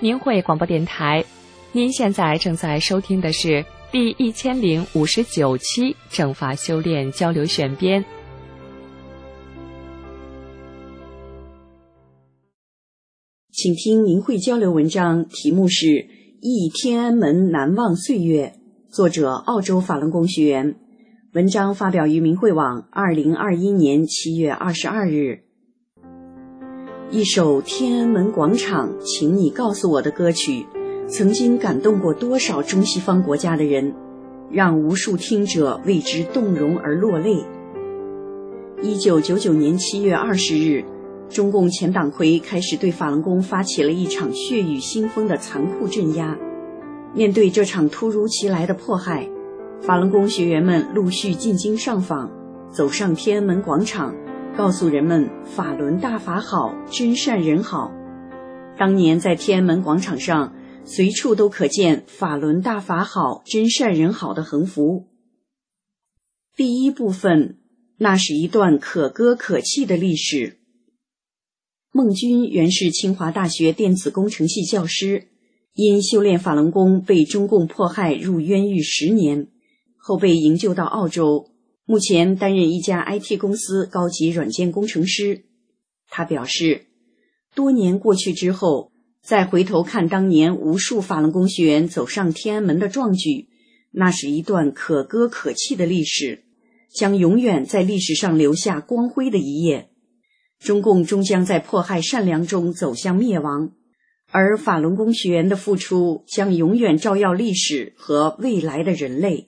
明慧广播电台。您现在正在收听的是第1059期正法修炼交流选编。 请听明慧交流文章，题目是《忆天安门难忘岁月》，作者澳洲法轮功学员。文章发表于明慧网2021年7月22日。一首天安门广场请你告诉我的歌曲，曾经感动过多少中西方国家的人，让无数听者为之动容而落泪。1999年7月20日，中共前党魁开始对法轮功发起了一场血雨腥风的残酷镇压。面对这场突如其来的迫害，法轮功学员们陆续进京上访，走上天安门广场，告诉人们法轮大法好，真善人好。当年在天安门广场上，随处都可见法轮大法好，真善人好的横幅。第一部分，那是一段可歌可泣的历史。孟军原是清华大学电子工程系教师，因修炼法轮功被中共迫害入冤狱10年，后被营救到澳洲，目前担任一家 IT 公司高级软件工程师。他表示，多年过去之后，再回头看当年无数法轮功学员走上天安门的壮举，那是一段可歌可泣的历史，将永远在历史上留下光辉的一页。中共终将在迫害善良中走向灭亡，而法轮功学员的付出将永远照耀历史和未来的人类。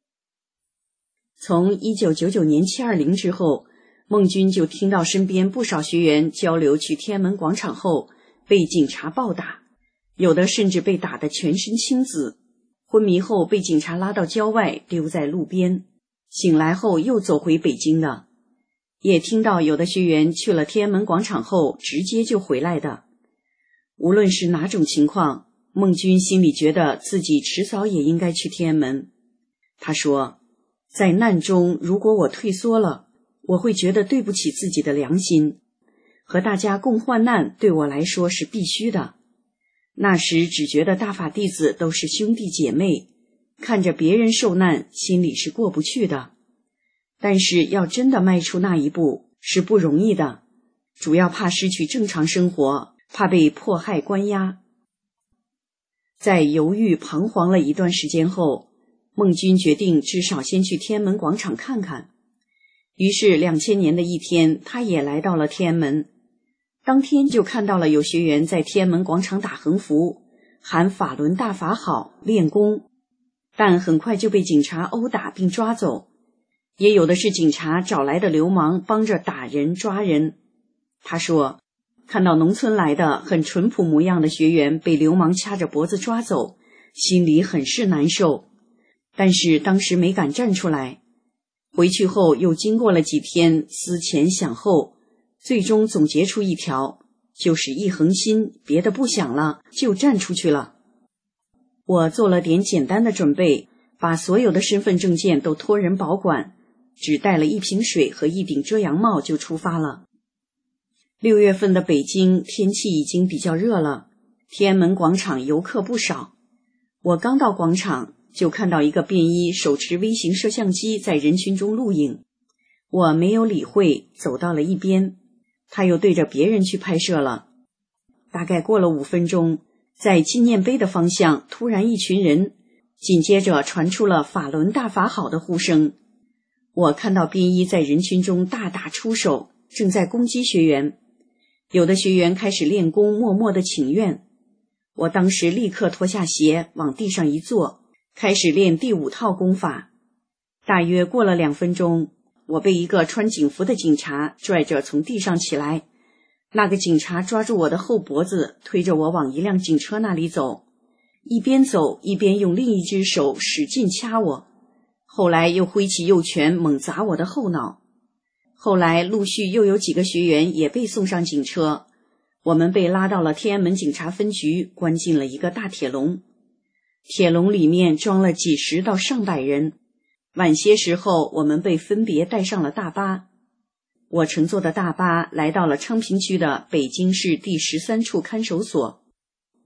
从1999年720之后，孟军就听到身边不少学员交流去天安门广场后被警察暴打，有的甚至被打得全身青紫，昏迷后被警察拉到郊外丢在路边，醒来后又走回北京的。也听到有的学员去了天安门广场后直接就回来的。无论是哪种情况，孟军心里觉得自己迟早也应该去天安门。他说，在难中如果我退缩了，我会觉得对不起自己的良心，和大家共患难对我来说是必须的。那时只觉得大法弟子都是兄弟姐妹，看着别人受难，心里是过不去的。但是要真的迈出那一步是不容易的，主要怕失去正常生活，怕被迫害关押。在犹豫彷徨了一段时间后，孟军决定至少先去天安门广场看看。于是2000年的一天，他也来到了天安门。当天就看到了有学员在天安门广场打横幅，喊法轮大法好，练功，但很快就被警察殴打并抓走。也有的是警察找来的流氓帮着打人抓人。他说，看到农村来的很淳朴模样的学员被流氓掐着脖子抓走，心里很是难受，但是当时没敢站出来。回去后又经过了几天思前想后，最终总结出一条，就是一横心，别的不想了，就站出去了。我做了点简单的准备，把所有的身份证件都托人保管，只带了一瓶水和一顶遮阳帽就出发了。6月份的北京天气已经比较热了，天安门广场游客不少。我刚到广场就看到一个便衣手持微型摄像机在人群中录影，我没有理会，走到了一边，他又对着别人去拍摄了。大概过了5分钟，在纪念碑的方向突然一群人，紧接着传出了法轮大法好的呼声。我看到便衣在人群中大打出手，正在攻击学员，有的学员开始练功，默默地请愿。我当时立刻脱下鞋往地上一坐，开始练第5套功法。大约过了2分钟，我被一个穿警服的警察拽着从地上起来，那个警察抓住我的后脖子，推着我往一辆警车那里走，一边走一边用另一只手使劲掐我，后来又挥起右拳猛砸我的后脑。后来陆续又有几个学员也被送上警车，我们被拉到了天安门警察分局，关进了一个大铁笼。铁笼里面装了几十到上百人。晚些时候，我们被分别带上了大巴。我乘坐的大巴来到了昌平区的北京市第13处看守所。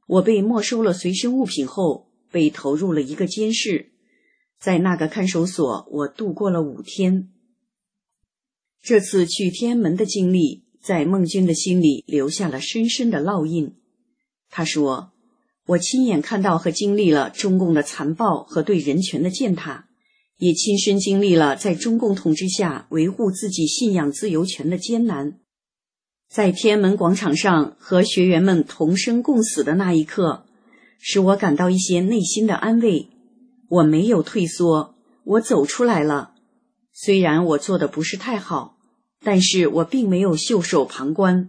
我被没收了随身物品后，被投入了一个监室。在那个看守所，我度过了5天。这次去天安门的经历，在孟军的心里留下了深深的烙印。他说，我亲眼看到和经历了中共的残暴和对人权的践踏，也亲身经历了在中共统治下维护自己信仰自由权的艰难。在天安门广场上和学员们同生共死的那一刻，使我感到一些内心的安慰。我没有退缩，我走出来了。虽然我做的不是太好，但是我并没有袖手旁观。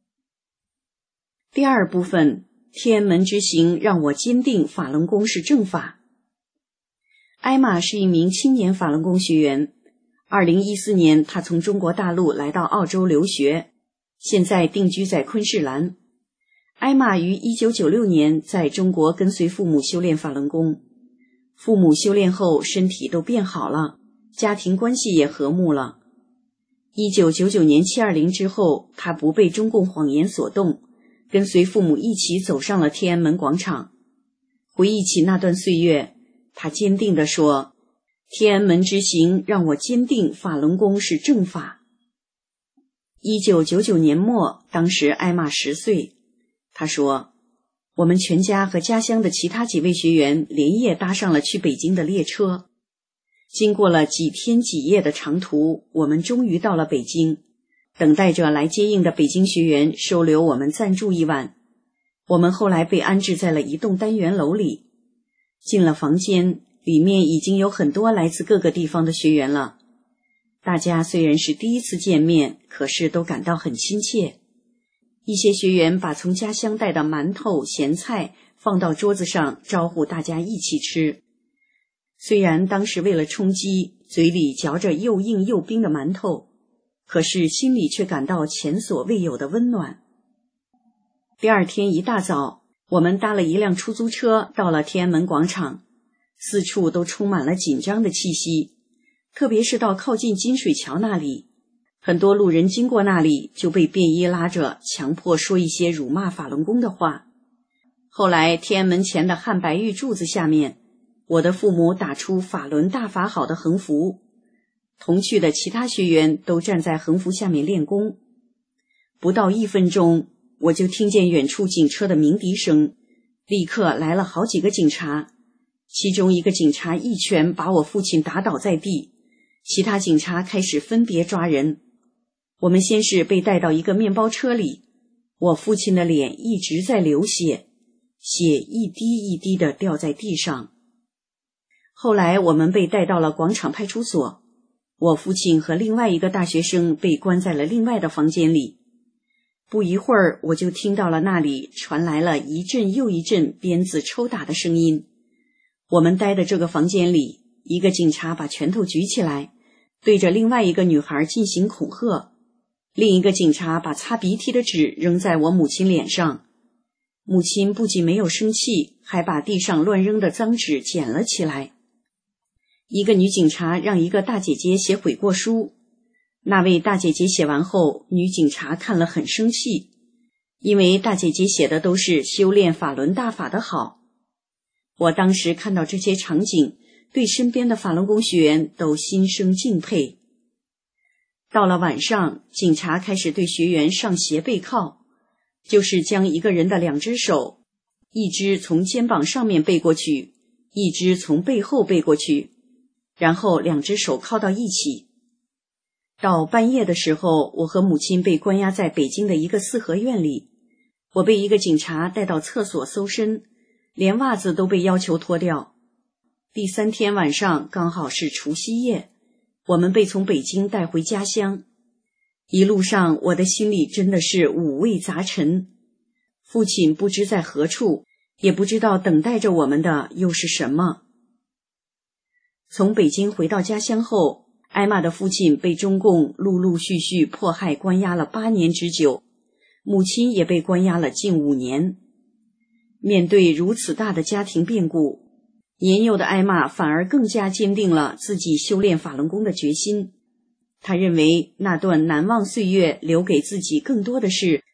第二部分，天安门之行让我坚定法轮功是正法。艾玛是一名青年法轮功学员。2014年，她从中国大陆来到澳洲留学，现在定居在昆士兰。艾玛于1996年在中国跟随父母修炼法轮功，父母修炼后身体都变好了，家庭关系也和睦了。1999年720之后，他不被中共谎言所动，跟随父母一起走上了天安门广场。回忆起那段岁月，他坚定地说，天安门之行让我坚定法轮功是正法。1999年末，当时艾玛10岁，他说，我们全家和家乡的其他几位学员连夜搭上了去北京的列车。经过了几天几夜的长途，我们终于到了北京，等待着来接应的北京学员收留我们暂住一晚。我们后来被安置在了一栋单元楼里。进了房间，里面已经有很多来自各个地方的学员了。大家虽然是第一次见面，可是都感到很亲切。一些学员把从家乡带的馒头、咸菜放到桌子上，招呼大家一起吃。虽然当时为了充饥，嘴里嚼着又硬又冰的馒头，可是心里却感到前所未有的温暖。第二天一大早，我们搭了一辆出租车到了天安门广场，四处都充满了紧张的气息，特别是到靠近金水桥那里，很多路人经过那里就被便衣拉着，强迫说一些辱骂法轮功的话。后来天安门前的汉白玉柱子下面，我的父母打出法轮大法好的横幅，同去的其他学员都站在横幅下面练功。不到1分钟，我就听见远处警车的鸣笛声，立刻来了好几个警察，其中一个警察一拳把我父亲打倒在地，其他警察开始分别抓人。我们先是被带到一个面包车里，我父亲的脸一直在流血，血一滴一滴地掉在地上。后来我们被带到了广场派出所，我父亲和另外一个大学生被关在了另外的房间里。不一会儿，我就听到了那里传来了一阵又一阵鞭子抽打的声音。我们待的这个房间里，一个警察把拳头举起来，对着另外一个女孩进行恐吓，另一个警察把擦鼻涕的纸扔在我母亲脸上。母亲不仅没有生气，还把地上乱扔的脏纸捡了起来。一个女警察让一个大姐姐写悔过书，那位大姐姐写完后，女警察看了很生气，因为大姐姐写的都是修炼法轮大法的好。我当时看到这些场景，对身边的法轮功学员都心生敬佩。到了晚上，警察开始对学员上斜背靠，就是将一个人的2只手，一只从肩膀上面背过去，一只从背后背过去，然后2只手靠到一起。到半夜的时候，我和母亲被关押在北京的一个4合院里，我被一个警察带到厕所搜身，连袜子都被要求脱掉。第3天晚上刚好是除夕夜，我们被从北京带回家乡。一路上我的心里真的是五味杂陈，父亲不知在何处，也不知道等待着我们的又是什么。从北京回到家乡后，艾玛的父亲被中共陆陆续续迫害关押了8年之久，母亲也被关押了近5年。面对如此大的家庭变故，年幼的艾玛反而更加坚定了自己修炼法轮功的决心。他认为那段难忘岁月留给自己更多的是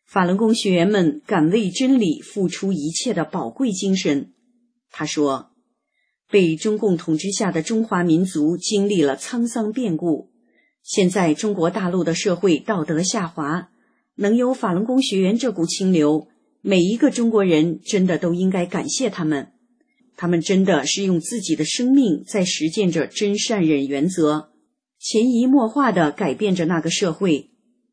法轮功学员们敢为真理付出一切的宝贵精神。他说，被中共统治下的中华民族经历了沧桑变故，现在中国大陆的社会道德下滑，能有法轮功学员这股清流，每一个中国人真的都应该感谢他们。他们真的是用自己的生命在实践着真善忍原则，潜移默化地改变着那个社会。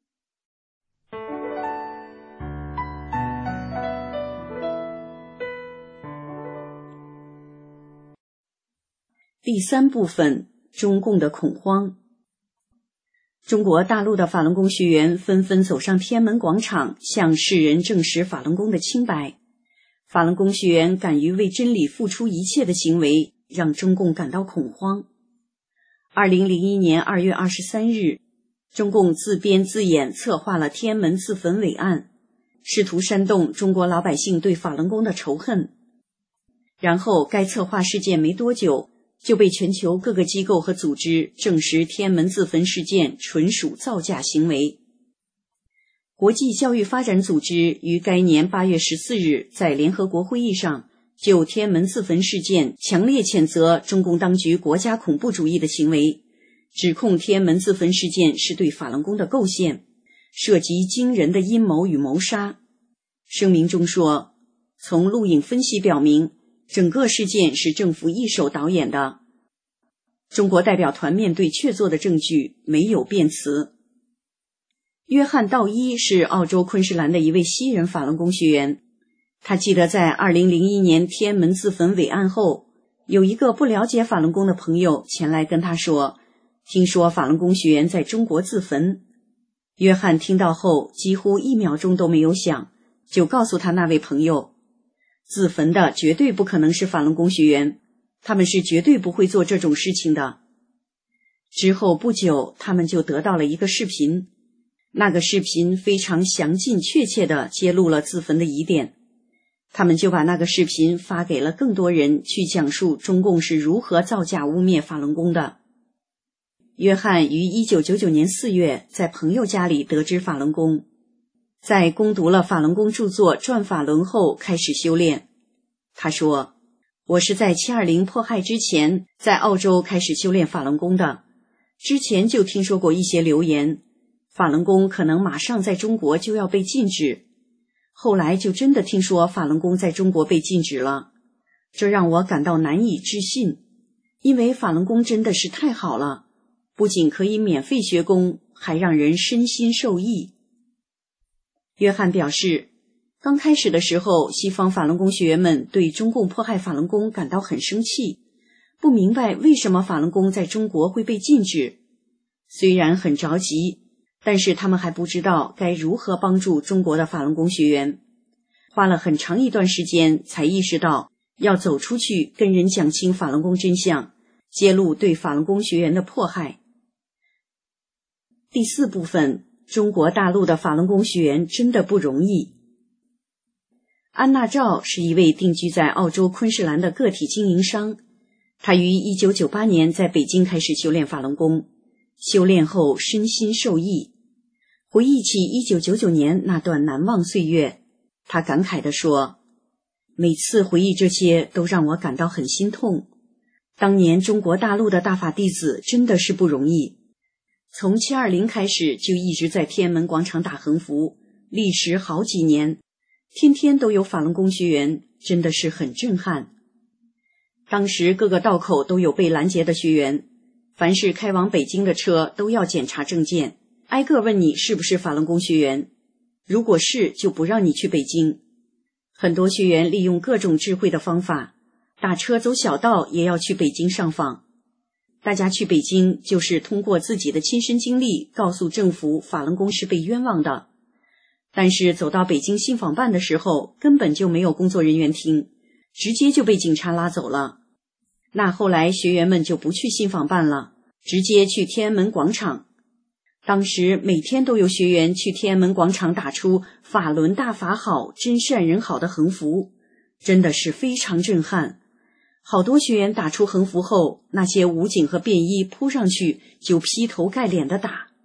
第三部分，中共的恐慌。中国大陆的法轮功学员纷纷走上天安门广场，向世人证实法轮功的清白。法轮功学员敢于为真理付出一切的行为，让中共感到恐慌。2001年2月23日，中共自编自演策划了天安门自焚伪案，试图煽动中国老百姓对法轮功的仇恨。然后该策划事件没多久，就被全球各个机构和组织证实天安门自焚事件纯属造假行为。国际教育发展组织于该年8月14日在联合国会议上就天安门自焚事件强烈谴责中共当局国家恐怖主义的行为，指控天安门自焚事件是对法轮功的构陷，涉及惊人的阴谋与谋杀。声明中说，从录影分析表明，整个事件是政府一手导演的。中国代表团面对确凿的证据，没有辩词。约翰·道伊是澳洲昆士兰的一位西人法轮功学员，他记得在2001年天安门自焚伪案后，有一个不了解法轮功的朋友前来跟他说，听说法轮功学员在中国自焚。约翰听到后几乎1秒钟都没有想，就告诉他那位朋友，自焚的绝对不可能是法轮功学员，他们是绝对不会做这种事情的。之后不久，他们就得到了一个视频，那个视频非常详尽确切地揭露了自焚的疑点，他们就把那个视频发给了更多人，去讲述中共是如何造假污蔑法轮功的。约翰于1999年4月在朋友家里得知法轮功，在攻读了法轮功著作《转法轮》后开始修炼。他说，我是在720迫害之前在澳洲开始修炼法轮功的，之前就听说过一些流言，法轮功可能马上在中国就要被禁止，后来就真的听说法轮功在中国被禁止了，这让我感到难以置信，因为法轮功真的是太好了，不仅可以免费学功，还让人身心受益。约翰表示，刚开始的时候，西方法轮功学员们对中共迫害法轮功感到很生气，不明白为什么法轮功在中国会被禁止。虽然很着急，但是他们还不知道该如何帮助中国的法轮功学员，花了很长一段时间才意识到要走出去跟人讲清法轮功真相，揭露对法轮功学员的迫害。第四部分，中国大陆的法轮功学员真的不容易。安娜赵是一位定居在澳洲昆士兰的个体经营商，他于1998年在北京开始修炼法轮功，修炼后身心受益。回忆起1999年那段难忘岁月，他感慨地说，每次回忆这些都让我感到很心痛。当年中国大陆的大法弟子真的是不容易，从720开始就一直在天安门广场打横幅，历时好几年，天天都有法轮功学员，真的是很震撼。当时各个道口都有被拦截的学员，凡是开往北京的车都要检查证件，挨个问你是不是法轮功学员，如果是就不让你去北京。很多学员利用各种智慧的方法，打车走小道也要去北京上访。大家去北京就是通过自己的亲身经历告诉政府法轮功是被冤枉的，但是走到北京信访办的时候根本就没有工作人员听，直接就被警察拉走了。那后来学员们就不去信访办了，直接去天安门广场。当时每天都有学员去天安门广场打出法轮大法好，真善人好的横幅，真的是非常震撼。好多学员打出横幅后，那些武警和便衣扑上去就劈头盖脸的打。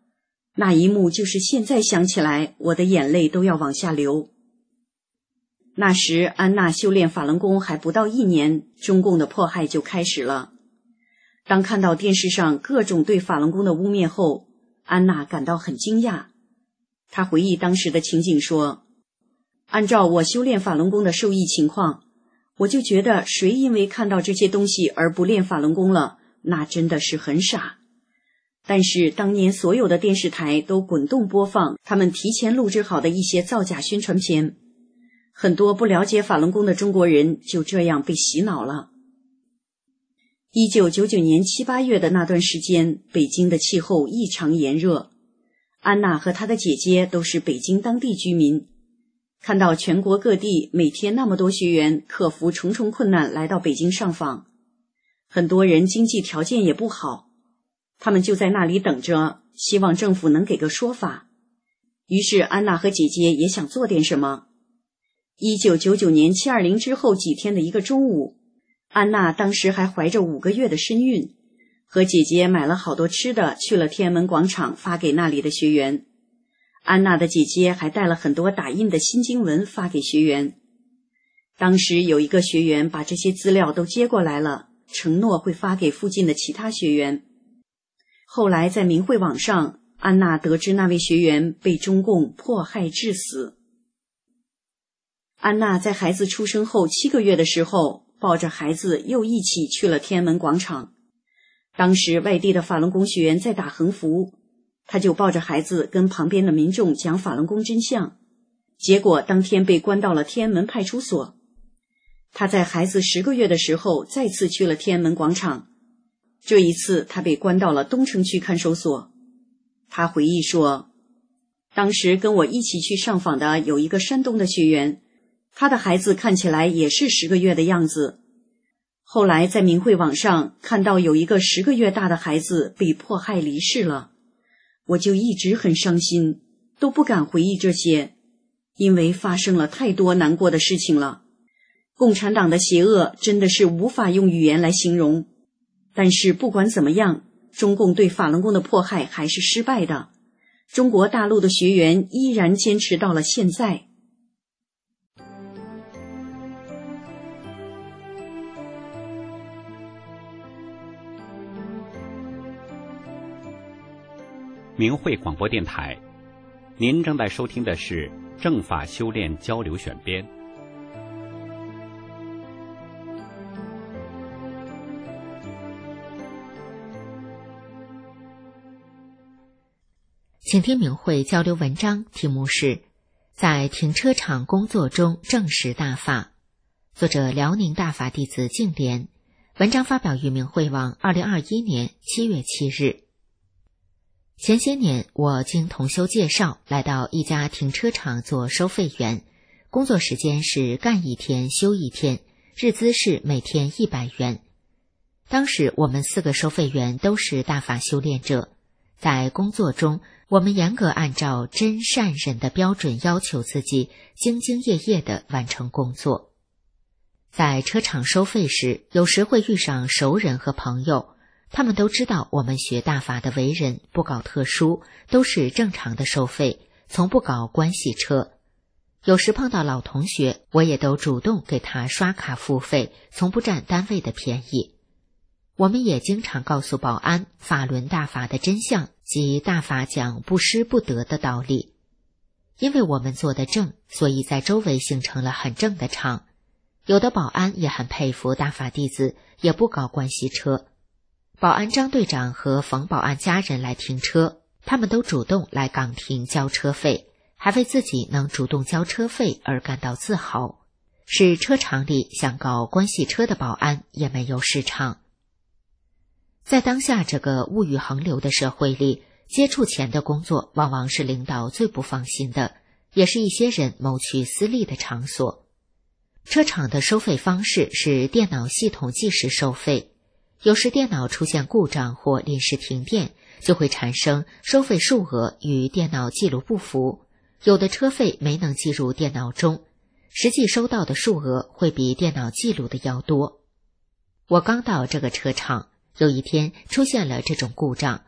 那一幕就是现在想起来，我的眼泪都要往下流。那时安娜修炼法轮功还不到1年，中共的迫害就开始了。当看到电视上各种对法轮功的污蔑后，安娜感到很惊讶。她回忆当时的情景说，按照我修炼法轮功的受益情况，我就觉得谁因为看到这些东西而不练法轮功了，那真的是很傻。但是当年所有的电视台都滚动播放他们提前录制好的一些造假宣传片，很多不了解法轮功的中国人就这样被洗脑了。1999年7、8月的那段时间，北京的气候异常炎热。安娜和她的姐姐都是北京当地居民，看到全国各地每天那么多学员克服重重困难来到北京上访，很多人经济条件也不好，他们就在那里等着，希望政府能给个说法。于是安娜和姐姐也想做点什么。1999年720之后几天的一个中午，安娜当时还怀着5个月的身孕，和姐姐买了好多吃的，去了天安门广场发给那里的学员。安娜的姐姐还带了很多打印的新经文发给学员。当时有一个学员把这些资料都接过来了，承诺会发给附近的其他学员。后来在明慧网上，安娜得知那位学员被中共迫害致死。安娜在孩子出生后7个月的时候，抱着孩子又一起去了天安门广场。当时外地的法轮功学员在打横幅，他就抱着孩子跟旁边的民众讲法轮功真相，结果当天被关到了天安门派出所。他在孩子10个月的时候再次去了天安门广场，这一次他被关到了东城区看守所。他回忆说，当时跟我一起去上访的有一个山东的学员，他的孩子看起来也是10个月的样子。后来在明慧网上看到有一个10个月大的孩子被迫害离世了，我就一直很伤心，都不敢回忆这些，因为发生了太多难过的事情了。共产党的邪恶真的是无法用语言来形容。但是不管怎么样，中共对法轮功的迫害还是失败的，中国大陆的学员依然坚持到了现在。 明慧广播电台，您正在收听的是正法修炼交流选编。 请听明慧交流文章，题目是在停车场工作中证实大法，作者辽宁大法弟子净莲，文章发表于明慧网2021年7月7日。前些年我经同修介绍来到一家停车场做收费员，工作时间是干1天休1天，日资是每天100元。当时我们4个收费员都是大法修炼者，在工作中我们严格按照真善忍的标准要求自己，兢兢业业地完成工作。在车场收费时，有时会遇上熟人和朋友，他们都知道我们学大法的为人，不搞特殊，都是正常的收费，从不搞关系车。有时碰到老同学，我也都主动给他刷卡付费，从不占单位的便宜。我们也经常告诉保安法轮大法的真相及大法讲不失不得的道理。因为我们做得正，所以在周围形成了很正的场。有的保安也很佩服大法弟子，也不搞关系车。保安张队长和冯保安家人来停车，他们都主动来岗亭交车费，还为自己能主动交车费而感到自豪，使车场里想搞关系车的保安也没有市场。在当下这个物欲横流的社会里，接触钱的工作往往是领导最不放心的，也是一些人谋取私利的场所。车场的收费方式是电脑系统计时收费，有时电脑出现故障或临时停电，就会产生收费数额与电脑记录不符，有的车费没能记入电脑中，实际收到的数额会比电脑记录的要多。我刚到这个车场，有一天出现了这种故障，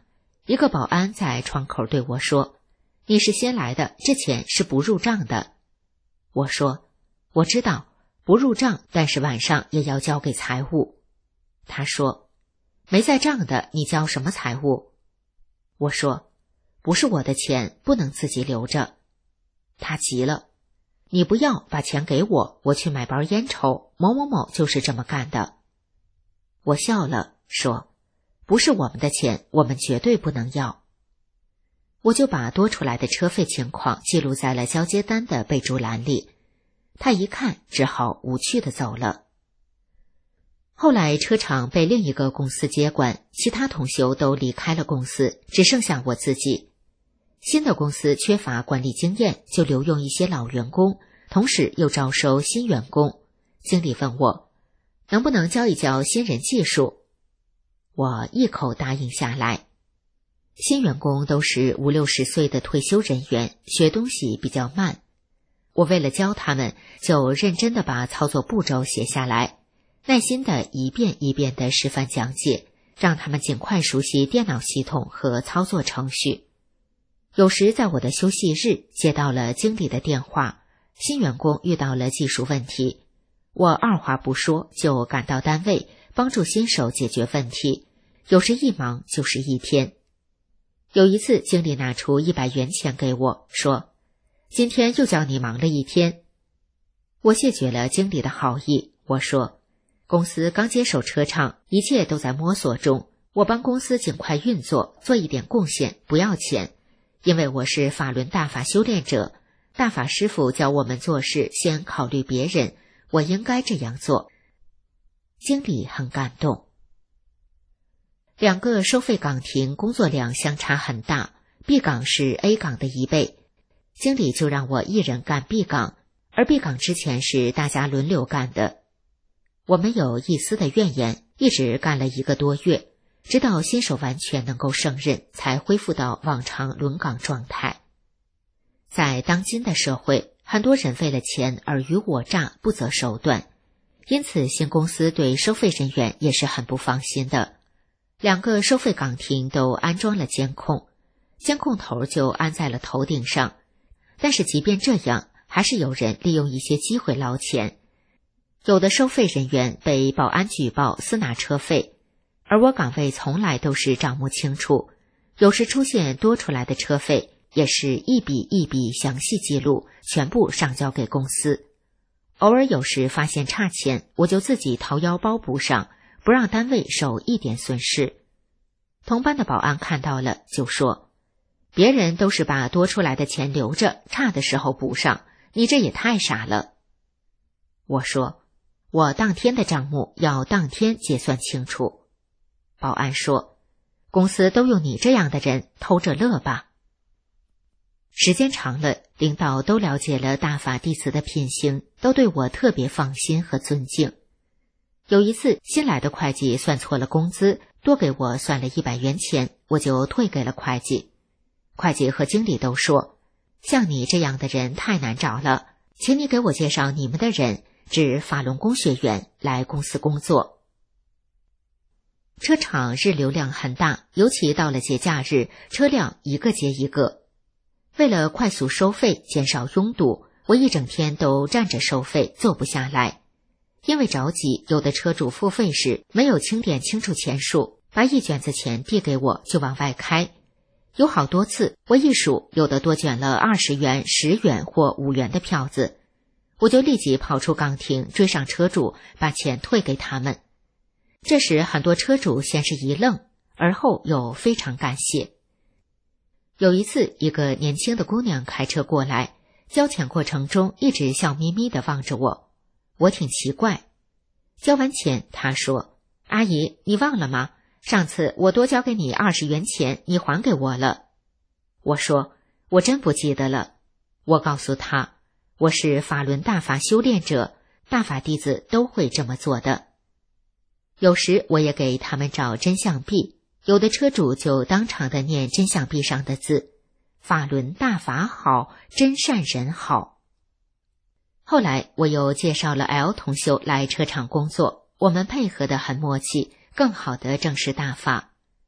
一个保安在窗口对我说：“你是新来的，这钱是不入账的。”我说：“我知道，不入账，但是晚上也要交给财务。”他说：“没在账的，你交什么财务？”我说：“不是我的钱，不能自己留着。”他急了：“你不要，把钱给我，我去买包烟抽，某某某就是这么干的。”我笑了，说：“不是我们的钱，我们绝对不能要。”我就把多出来的车费情况记录在了交接单的备注栏里。他一看，只好无趣地走了。后来车厂被另一个公司接管，其他同修都离开了公司，只剩下我自己。新的公司缺乏管理经验，就留用一些老员工，同时又招收新员工。经理问我能不能教一教新人技术，我一口答应下来。新员工都是50、60岁的退休人员，学东西比较慢。我为了教他们，就认真地把操作步骤写下来，耐心地一遍一遍地示范讲解，让他们尽快熟悉电脑系统和操作程序。有时在我的休息日接到了经理的电话，新员工遇到了技术问题，我二话不说就赶到单位帮助新手解决问题，有时一忙就是一天。有一次经理拿出100元钱给我，说：“今天又叫你忙了一天。”我谢绝了经理的好意，我说：“公司刚接手车厂，一切都在摸索中，我帮公司尽快运作，做一点贡献，不要钱。因为我是法轮大法修炼者，大法师父教我们做事先考虑别人，我应该这样做。”经理很感动。2个收费岗亭工作量相差很大， B 岗是 A 岗的1倍，经理就让我一人干 B 岗，而 B 岗之前是大家轮流干的。我没有一丝的怨言，一直干了1个多月，直到新手完全能够胜任，才恢复到往常轮岗状态。在当今的社会，很多人为了钱尔虞我诈，不择手段，因此新公司对收费人员也是很不放心的。2个收费岗亭都安装了监控，监控头就安在了头顶上，但是即便这样，还是有人利用一些机会捞钱。有的收费人员被保安举报私拿车费，而我岗位从来都是账目清楚，有时出现多出来的车费，也是一笔一笔详细记录，全部上交给公司。偶尔有时发现差钱，我就自己掏腰包补上，不让单位受一点损失。同班的保安看到了就说：“别人都是把多出来的钱留着，差的时候补上，你这也太傻了。”我说：“我当天的账目要当天结算清楚。”保安说：“公司都用你这样的人，偷着乐吧。”时间长了，领导都了解了大法弟子的品行，都对我特别放心和尊敬。有一次新来的会计算错了工资，多给我算了100元钱，我就退给了会计。会计和经理都说：“像你这样的人太难找了，请你给我介绍你们的人，指法轮功学员来公司工作。”车厂日流量很大，尤其到了节假日，车辆一个接一个。为了快速收费，减少拥堵，我一整天都站着收费，坐不下来。因为着急，有的车主付费时没有清点清楚钱数，把一卷子钱递给我就往外开。有好多次，我一数，有的多卷了20元、10元或5元的票子，我就立即跑出岗亭，追上车主，把钱退给他们。这时很多车主先是一愣，而后又非常感谢。有一次，一个年轻的姑娘开车过来，交钱过程中一直笑眯眯地望着我，我挺奇怪。交完钱，她说：“阿姨，你忘了吗？上次我多交给你20元钱，你还给我了。”我说：“我真不记得了。”我告诉她，我是法轮大法修炼者，大法弟子都会这么做的。有时我也给他们找真相币，有的车主就当场的念真相币上的字：“法轮大法好，真善人好。”后来我又介绍了 L 同修来车厂工作，我们配合得很默契，更好地正视大法。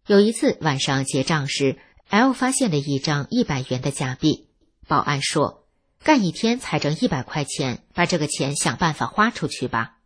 有一次晚上结账时 ，L 发现了一张100元的假币。保安说：“干一天才挣100块钱，把这个钱想办法花出去吧。”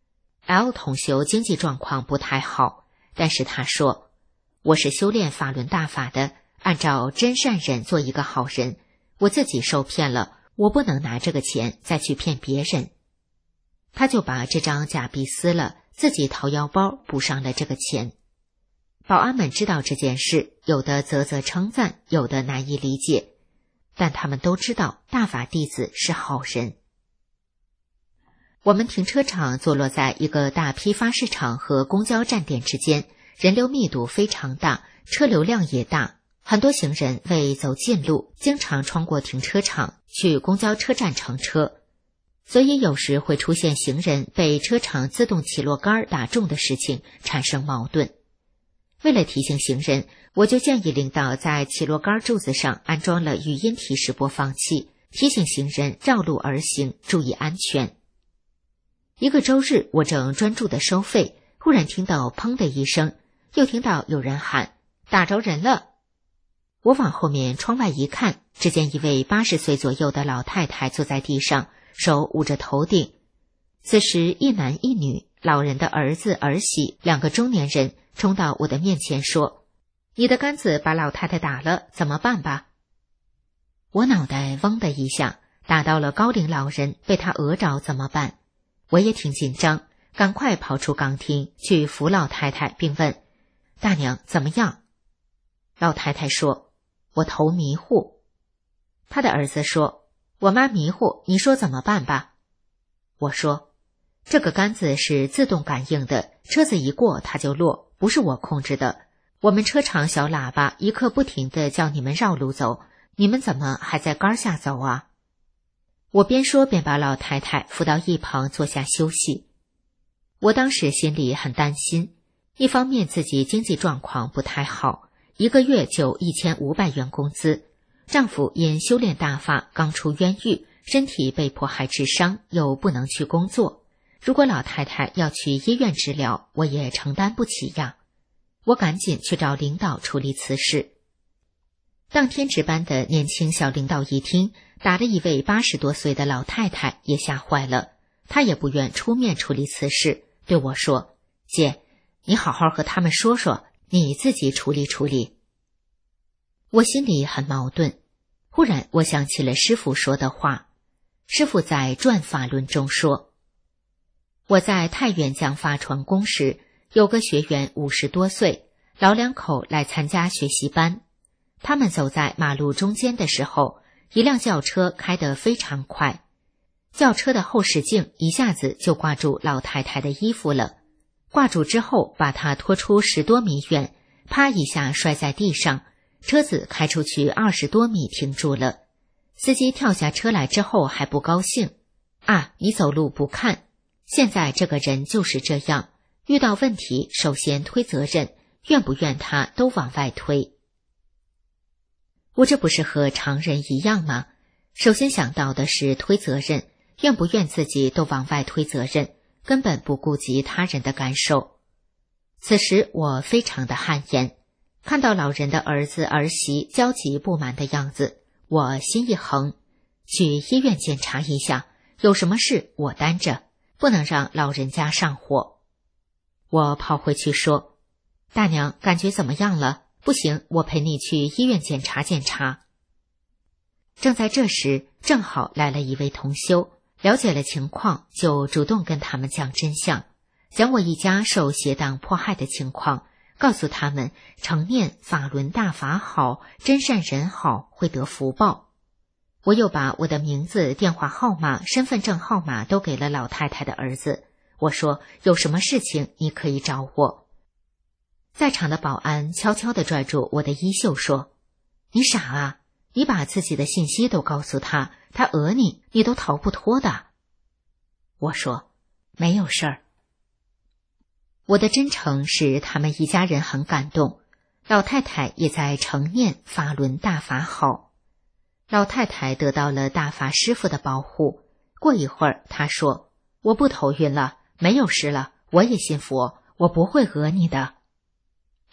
L 同修经济状况不太好，但是他说：“我是修炼法轮大法的，按照真善忍做一个好人。我自己受骗了，我不能拿这个钱再去骗别人。”他就把这张假币撕了，自己掏腰包补上了这个钱。保安们知道这件事，有的啧啧称赞，有的难以理解，但他们都知道大法弟子是好人。我们停车场坐落在一个大批发市场和公交站点之间，人流密度非常大，车流量也大，很多行人为走近路，经常穿过停车场去公交车站乘车，所以有时会出现行人被车场自动起落杆打中的事情，产生矛盾。为了提醒行人，我就建议领导在起落杆柱子上安装了语音提示播放器，提醒行人绕路而行，注意安全。一个周日，我正专注地收费，忽然听到砰的一声，又听到有人喊：“打着人了！”我往后面窗外一看，只见一位80岁左右的老太太坐在地上，手捂着头顶。此时一男一女，老人的儿子儿媳2个中年人冲到我的面前说：“你的杆子把老太太打了，怎么办吧？”我脑袋嗡的一下，打到了高龄老人，被他讹着怎么办？我也挺紧张，赶快跑出岗亭去扶老太太，并问：“大娘怎么样？”老太太说：“我头迷糊。”他的儿子说：“我妈迷糊，你说怎么办吧？”我说：“这个杆子是自动感应的，车子一过它就落，不是我控制的。我们车场小喇叭一刻不停地叫你们绕路走，你们怎么还在杆下走啊？”我边说边把老太太扶到一旁坐下休息。我当时心里很担心，一方面自己经济状况不太好，1个月就1500元工资，丈夫因修炼大法刚出冤狱，身体被迫害致伤，又不能去工作。如果老太太要去医院治疗，我也承担不起呀。我赶紧去找领导处理此事。当天值班的年轻小领导一听，打了一位80多岁的老太太，也吓坏了。她也不愿出面处理此事，对我说：“姐，你好好和他们说说，你自己处理处理。”我心里很矛盾。忽然我想起了师父说的话。师父在《转法轮》中说：“我在太原讲法传功时，有个学员50多岁，老2口来参加学习班。他们走在马路中间的时候，一辆轿车开得非常快，轿车的后视镜一下子就挂住老太太的衣服了，挂住之后把她拖出10多米远，啪一下摔在地上，车子开出去20多米停住了。司机跳下车来之后还不高兴：“啊，你走路不看，现在这个人就是这样，遇到问题首先推责任，愿不愿他都往外推。”我这不是和常人一样吗？首先想到的是推责任，愿不愿自己都往外推责任，根本不顾及他人的感受。此时我非常的汗颜，看到老人的儿子儿媳焦急不满的样子，我心一横，去医院检查一下，有什么事我担着，不能让老人家上火。我跑回去说：“大娘，感觉怎么样了？不行，我陪你去医院检查检查。”正在这时，正好来了一位同修，了解了情况，就主动跟他们讲真相，讲我一家受邪党迫害的情况，告诉他们常念法轮大法好，真善人好，会得福报。我又把我的名字、电话号码、身份证号码都给了老太太的儿子，我说有什么事情你可以找我。在场的保安悄悄地拽住我的衣袖说：“你傻啊，你把自己的信息都告诉他，他讹你，你都逃不脱的。”我说：“没有事儿。”我的真诚使他们一家人很感动，老太太也在承念法轮大法好。老太太得到了大法师父的保护，过一会儿她说：“我不头晕了，没有事了，我也信佛，我不会讹你的。”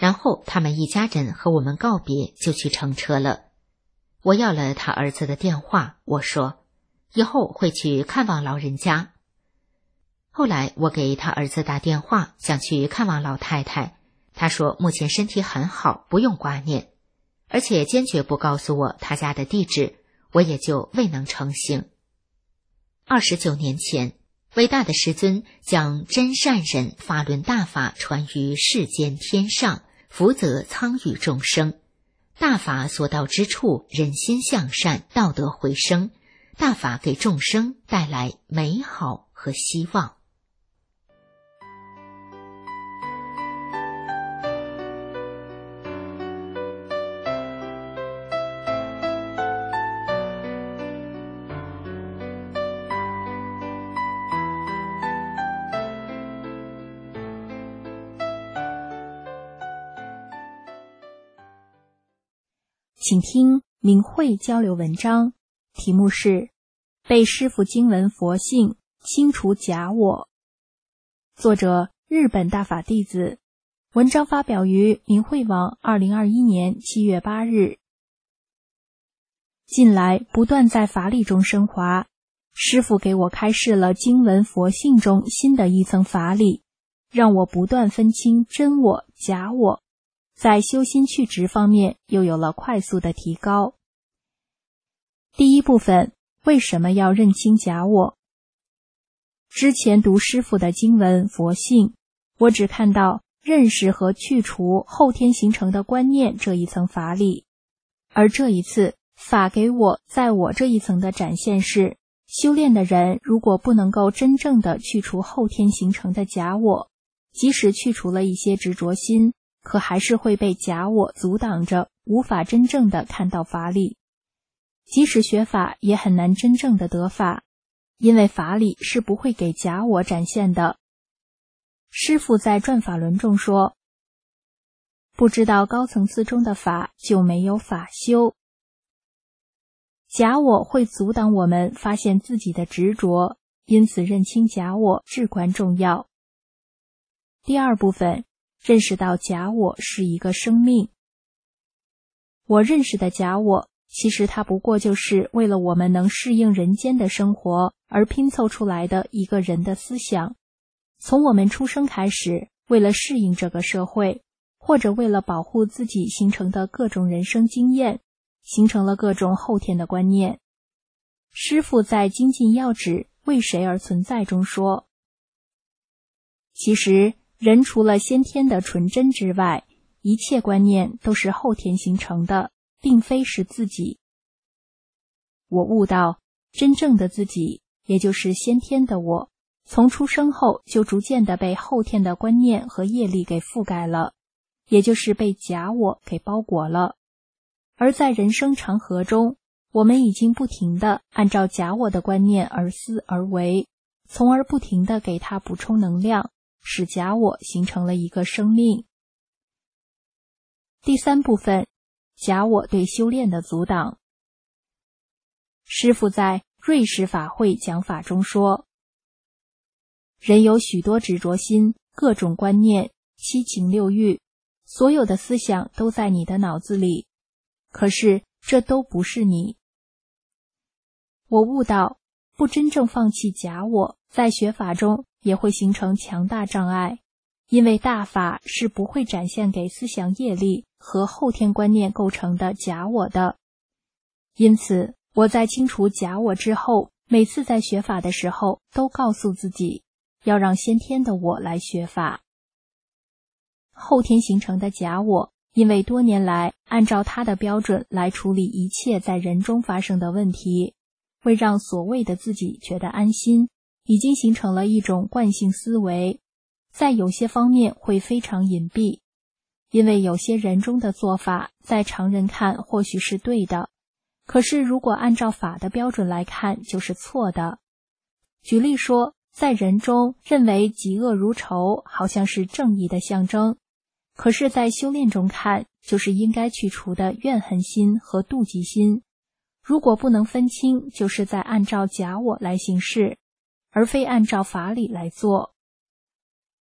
然后他们一家人和我们告别，就去乘车了。我要了他儿子的电话，我说以后会去看望老人家。后来我给他儿子打电话，想去看望老太太，他说目前身体很好，不用挂念，而且坚决不告诉我他家的地址，我也就未能成行。29年前，伟大的师尊将真善人法轮大法传于世间天上，福泽苍宇众生。大法所到之处，人心向善，道德回升。大法给众生带来美好和希望。 请听明慧交流文章，题目是被师父经文佛性清除假我，作者日本大法弟子，文章发表于明慧网2021年7月8日。近来不断在法理中升华，师父给我开示了经文佛性中新的一层法理，让我不断分清真我、假我，在修心去执方面又有了快速的提高。第一部分，为什么要认清假我？之前读师父的经文佛性，我只看到认识和去除后天形成的观念这一层法理，而这一次法给我在我这一层的展现是，修炼的人如果不能够真正的去除后天形成的假我，即使去除了一些执着心，可还是会被假我阻挡着，无法真正的看到法理。即使学法也很难真正的得法，因为法理是不会给假我展现的。师父在转法轮中说，不知道高层次中的法就没有法修。假我会阻挡我们发现自己的执着，因此认清假我至关重要。第二部分，认识到假我是一个生命。我认识的假我，其实它不过就是为了我们能适应人间的生活而拼凑出来的一个人的思想。从我们出生开始，为了适应这个社会，或者为了保护自己形成的各种人生经验，形成了各种后天的观念。师父在精进要旨为谁而存在中说，其实人除了先天的纯真之外，一切观念都是后天形成的，并非是自己。我悟到，真正的自己，也就是先天的我，从出生后就逐渐的被后天的观念和业力给覆盖了，也就是被假我给包裹了。而在人生长河中，我们已经不停地按照假我的观念而思而为，从而不停地给它补充能量，使假我形成了一个生命。第三部分，假我对修炼的阻挡。师父在瑞士法会讲法中说，人有许多执着心，各种观念，七情六欲，所有的思想都在你的脑子里，可是这都不是你。我悟到，不真正放弃假我，在学法中也会形成强大障碍，因为大法是不会展现给思想业力和后天观念构成的假我的。因此，我在清除假我之后，每次在学法的时候，都告诉自己，要让先天的我来学法。后天形成的假我，因为多年来按照他的标准来处理一切在人中发生的问题，会让所谓的自己觉得安心，已经形成了一种惯性思维，在有些方面会非常隐蔽，因为有些人中的做法在常人看或许是对的，可是如果按照法的标准来看就是错的。举例说，在人中认为嫉恶如仇好像是正义的象征，可是在修炼中看，就是应该去除的怨恨心和妒忌心。如果不能分清，就是在按照假我来行事，而非按照法理来做。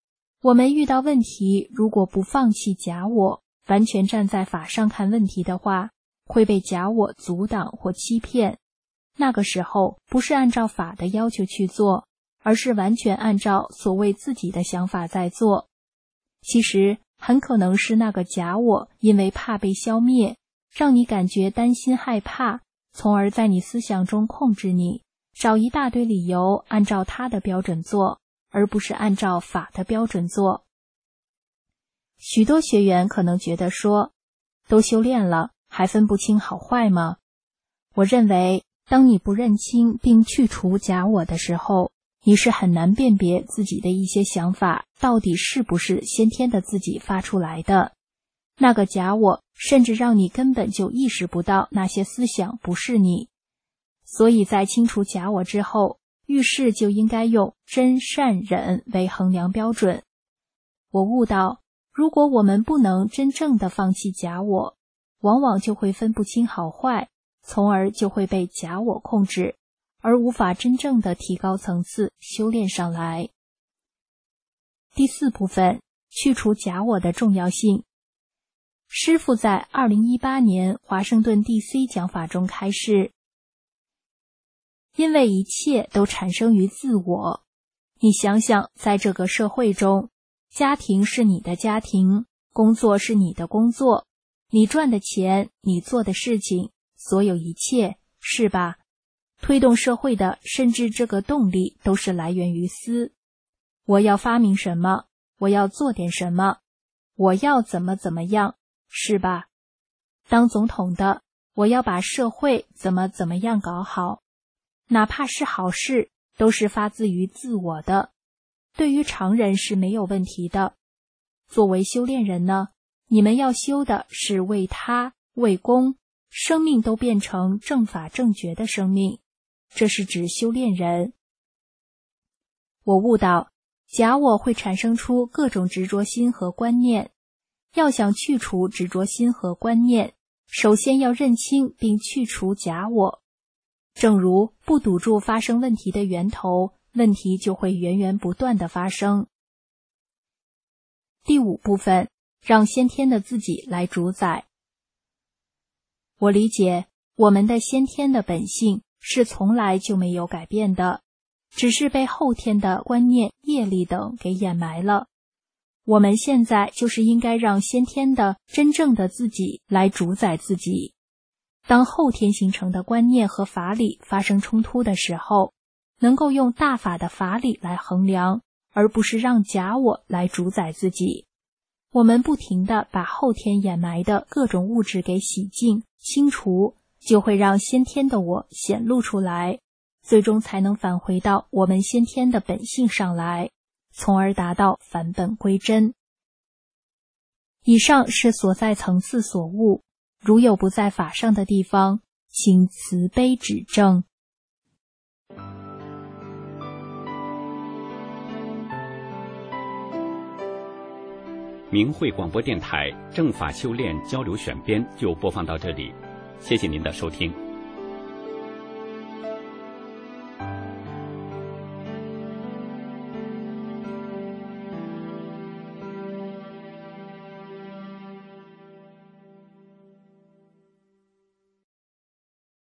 我们遇到问题，如果不放弃假我，完全站在法上看问题的话，会被假我阻挡或欺骗。那个时候不是按照法的要求去做，而是完全按照所谓自己的想法在做。其实很可能是那个假我因为怕被消灭，让你感觉担心害怕，从而在你思想中控制你，找一大堆理由按照他的标准做，而不是按照法的标准做。许多学员可能觉得说，都修炼了，还分不清好坏吗？我认为，当你不认清并去除假我的时候，你是很难辨别自己的一些想法到底是不是先天的自己发出来的。那个假我甚至让你根本就意识不到那些思想不是你。所以在清除假我之后，遇事就应该用真善忍为衡量标准。我悟到，如果我们不能真正的放弃假我，往往就会分不清好坏，从而就会被假我控制，而无法真正的提高层次修炼上来。第4部分，去除假我的重要性。师父在2018年华盛顿 DC 讲法中开示，因为一切都产生于自我。你想想，在这个社会中，家庭是你的家庭，工作是你的工作，你赚的钱，你做的事情，所有一切，是吧？推动社会的，甚至这个动力都是来源于思。我要发明什么？我要做点什么？我要怎么样？是吧？当总统的，我要把社会怎么样搞好。哪怕是好事，都是发自于自我的，对于常人是没有问题的。作为修炼人呢，你们要修的是为他、为公，生命都变成正法正觉的生命，这是指修炼人。我悟到，假我会产生出各种执着心和观念，要想去除执着心和观念，首先要认清并去除假我。正如不堵住发生问题的源头，问题就会源源不断的发生。第5部分，让先天的自己来主宰。我理解，我们的先天的本性是从来就没有改变的，只是被后天的观念、业力等给掩埋了。我们现在就是应该让先天的真正的自己来主宰自己。当后天形成的观念和法理发生冲突的时候，能够用大法的法理来衡量，而不是让假我来主宰自己。我们不停地把后天掩埋的各种物质给洗净、清除，就会让先天的我显露出来，最终才能返回到我们先天的本性上来，从而达到返本归真。以上是所在层次所悟，如有不在法上的地方，请慈悲指正。 明慧广播电台正法修炼交流选编就播放到这里，谢谢您的收听。